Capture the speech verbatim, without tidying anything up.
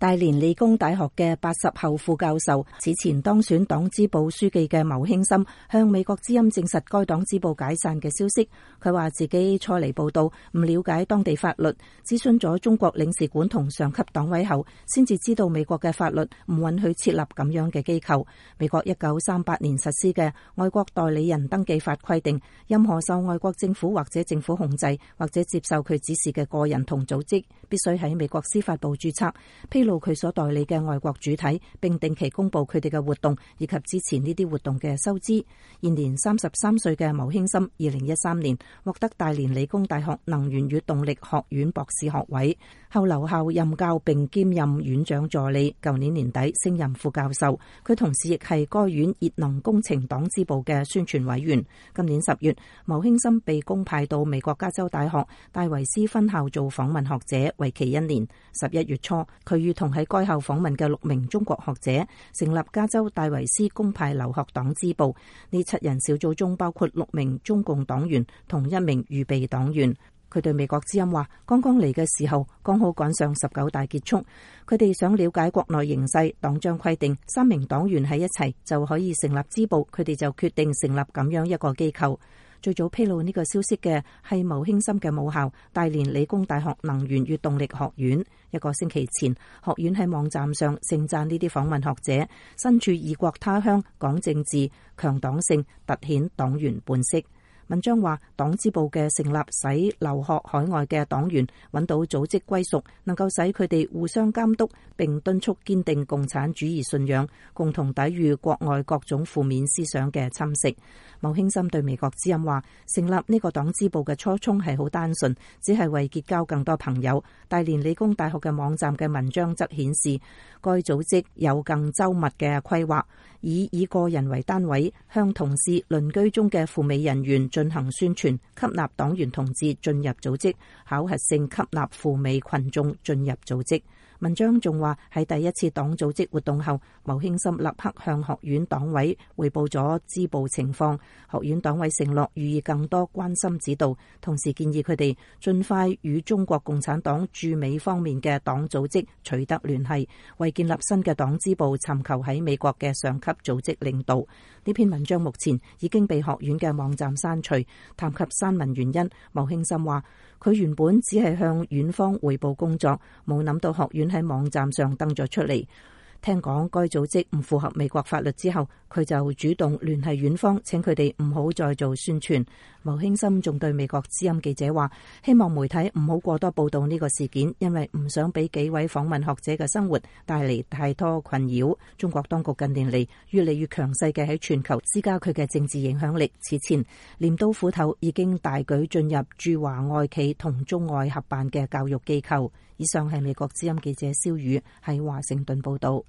大連理工大學嘅八十後副教授，此前當選黨支部書記嘅牟興森向美國之音證實該黨支部解散嘅消息。佢話自己初嚟報道，唔了解當地法律，諮詢咗中國領事館同上級黨委後，先至知道美國嘅法律唔允許設立咁樣嘅機構。美國一九三八年實施嘅外國代理人登記法規定，任何受外國政府或者政府控制或者接受佢指示嘅個人同組織，必須喺美國司法部註冊，披露佢所代理嘅外國主體，並定期公布佢哋嘅活動以及支持呢啲活動嘅收支。現年三十三歲嘅牟興森，二零一三年獲得大連理工大學能源與動力學院博士學位，後留校任教並兼任院長助理。舊年年底升任副教授，佢同時亦係該院熱能工程黨支部嘅宣傳委員。今年十月，牟興森被公派到美國加州大學戴維斯分校做訪問學者，為期一年。十一月初，佢與同喺該校訪問嘅六名中國學者成立加州戴維斯公派留學黨支部。呢七人小組中包括六名中共黨員同一名預備黨員。佢對美國之音話，剛剛嚟嘅時候剛好趕上十九大結束，佢哋想了解國內形勢。黨章規定三名黨員喺一齊就可以成立支部，佢哋就決定成立咁樣一個機構。最早披露呢個消息嘅係牟興森嘅母校大連理工大學能源與動力學院。一個星期前，學院喺網站上盛讚呢啲訪問學者身處異國他鄉，講政治、強黨性，凸顯黨員本色。文章話，黨支部嘅成立使留學海外嘅黨員揾到組織歸屬，能夠使佢哋互相監督，並敦促堅定共產主義信仰，共同抵禦國外各種負面思想嘅侵蝕。牟興森對美國之音話，成立呢個黨支部嘅初衷係好單純，只係為結交更多朋友。大連理工大學嘅網站嘅文章則顯示，該組織有更周密嘅規劃，以以個人為單位，向同事、鄰居中嘅赴美人員進行宣傳，吸納黨員同志進入組織，考核性吸納赴美群眾進入組織。文章仲話，喺第一次黨組織活動後，牟興森立刻向學院黨委匯報咗支部情況。學院黨委承諾予以更多關心指導，同時建議佢哋盡快與中國共產黨駐美方面嘅黨組織取得聯繫，為建立新嘅黨支部尋求喺美國嘅上級組織領導。呢篇文章目前已經被學院嘅網站刪除。談及刪文原因，牟興森話，佢原本只係向院方匯報工作，冇諗到學院喺網站上登咗出嚟。聽講該組織唔符合美國法律之後，佢就主動聯繫院方，請佢哋唔好再做宣傳。牟興森仲對美國之音記者話，希望媒體唔好過多報道呢個事件，因為唔想俾幾位訪問學者嘅生活帶嚟太多困擾。中國當局近年嚟越嚟越強勢嘅喺全球施加佢嘅政治影響力。此前，鐮刀斧頭已經大舉進入駐華外企同中外合辦嘅教育機構。以上係美國之音記者蕭宇喺華盛頓報道。